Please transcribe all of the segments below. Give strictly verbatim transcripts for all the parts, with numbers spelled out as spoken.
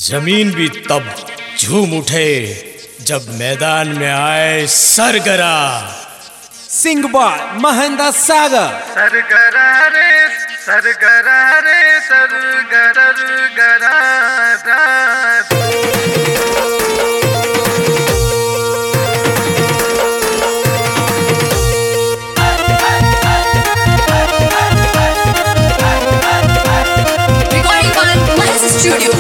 जमीन भी तब झूम उठे जब मैदान में आए सरगरा। सिंगबाल महेंद्र सागर। सरगरा रे सरगरा रे सरगरा गरा Studio.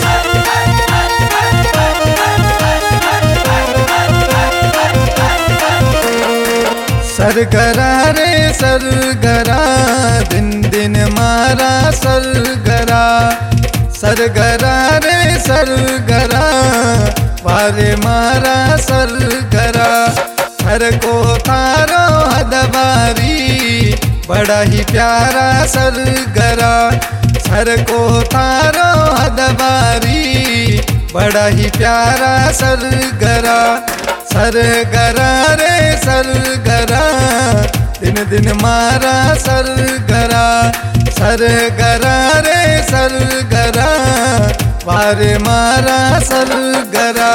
सरगरा रे सरगरा दिन दिन मारा सरगरा। सरगरा रे सरगरा वारे मारा सरगरा। हर को थारो हदबारी बड़ा ही प्यारा सरगरा। हर को थारो हदबारी बड़ा ही प्यारा सरगरा। सरगरा रे सरगरा दिन दिन मारा सरगरा। सरगरा रे सरगरा वारे मारा सरगरा।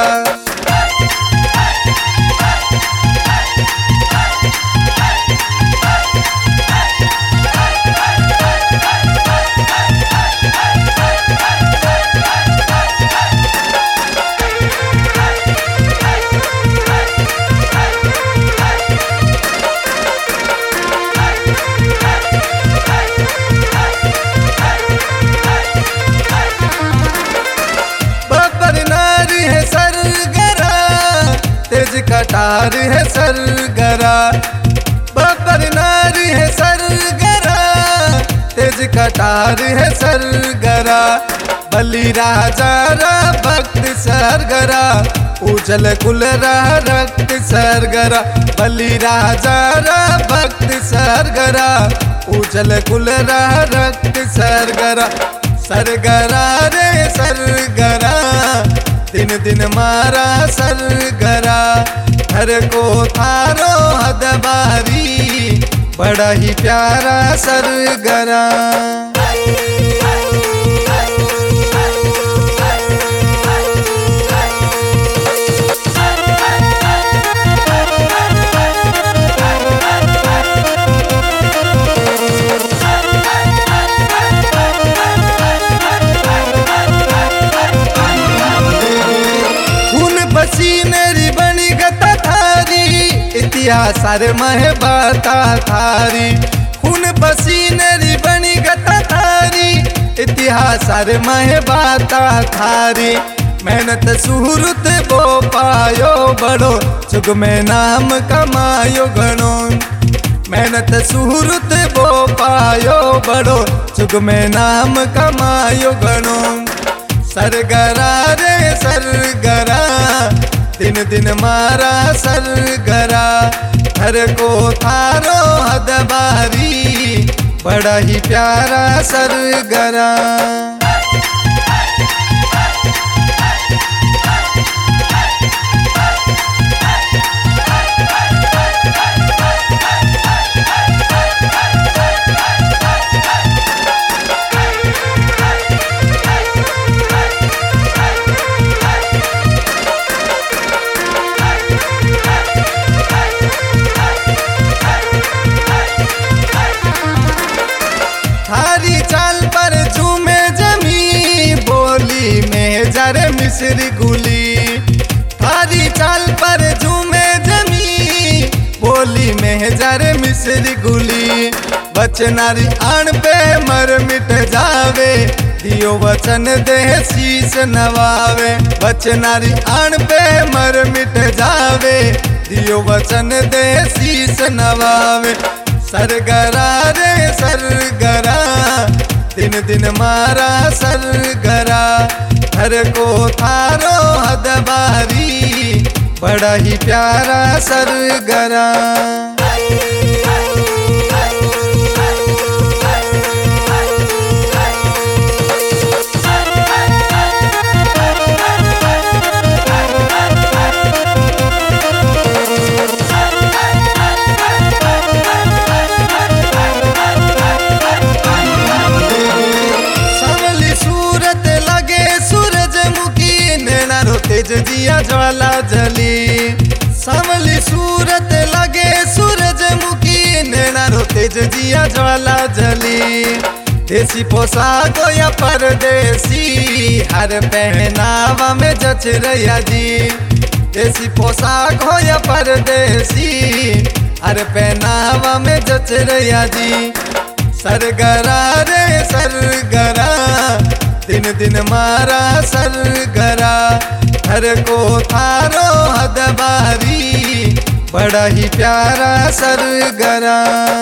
कटार है सरगरा बब्बर नारी है सरगरा। तेज कटार है सरगरा बलि राजा रा भक्त सरगरा। उजल कुल रहा रक्त सरगरा बलि राजा रा भक्त सरगरा। उजल कुल रहा रक्त सरगरा। सरगरा रे सरगरा दिन दिन मारा सरगरा। हर को थारो हदबारी बड़ा ही प्यारा सरगरा। पसीनेरी बनी गता थारी इतिहास सारे मह बाता थारी। खून पसीनेरी बनी गता थारी इतिहास सारे मह बाता थारी। मेहनत सुहृत बो पायो बड़ो चुग में नाम कमायो घणो। मेहनत सुहृत बो पायो बड़ो चुग में नाम कमायो घणो। सरगरा रे सरगरा दिन दिन मारा सरगरा। हर को थारो हदबारी बड़ा ही प्यारा सरगरा। थारी चाल पर झूमे जमी बोली में जरे मिस्री गुली। थारी चाल पर झूमे जमी बोली में जरे मिस्री गुली। बचनारी आन पे मर मिट जावे दियो वचन दे शीस नवावे। बचनारी आन पे मर मिट जावे दियो वचन दे शीस नवावे। सरगरा रे सरगरा दिन दिन मारा सरगरा। हर को थारो हदबारी बड़ा ही प्यारा सरगरा। तेज जिया ज्वाला जली। सांवली सूरत लगे सूरजमुखी नैना रो तेज जिया ज्वाला जली। देसी पोशाक हो या परदेसी हर पहनावा में जच रैया जी। देसी पोशाक हो या परदेसी हर पहनावा में जच रैया जी। सरगरा रे सरगरा दिन दिन मारा सरगरा हर को थारो हदबारी बड़ा ही प्यारा सरगरा।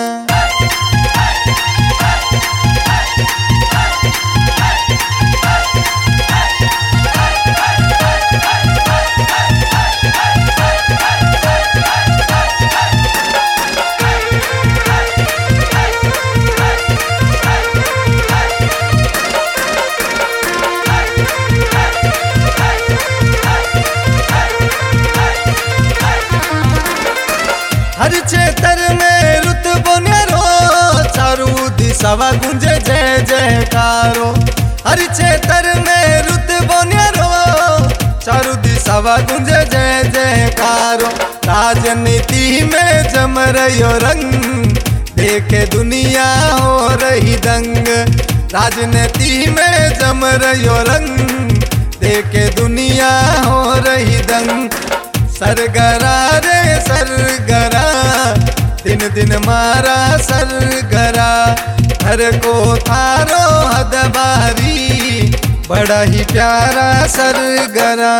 हर क्षेत्र में रुतबो न्यारो चारू दिशावा गुंजे जय जयकारो। हर क्षेत्र में रुतबो न्यारो चारू दिशावा गुंजे जय जयकारो। राजनीति में जम रहियो रंग देखे दुनिया हो रही दंग। राजनीति में जम रहियो रंग देखे दुनिया हो रही दंग। सरगरा रे सरगरा दिन दिन मारा सरगरा हर को थारो हदबारी बड़ा ही प्यारा सरगरा।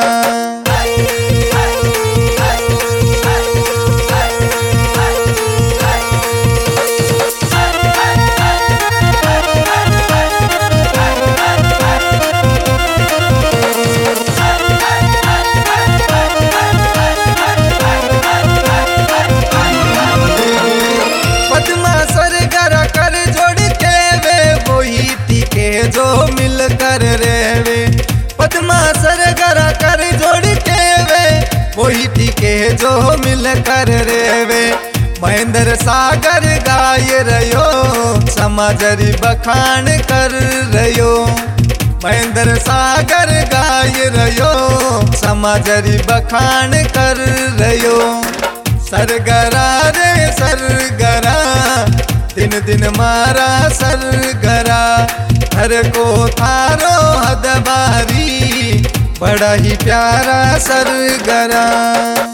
जो मिल कर रेवे पद्मा सरगरा कर जोड़ के वे वही टीके जो मिल कर रेवे। महेंद्र सागर गाय रयो समाजरी बखान कर रयो। महेंद्र सागर गाय रयो समाजरी बखान कर रयो। सरगरा रे सरगरा दिन दिन मारा सरगरा हर को थारो हदबारी बड़ा ही प्यारा सरगरा।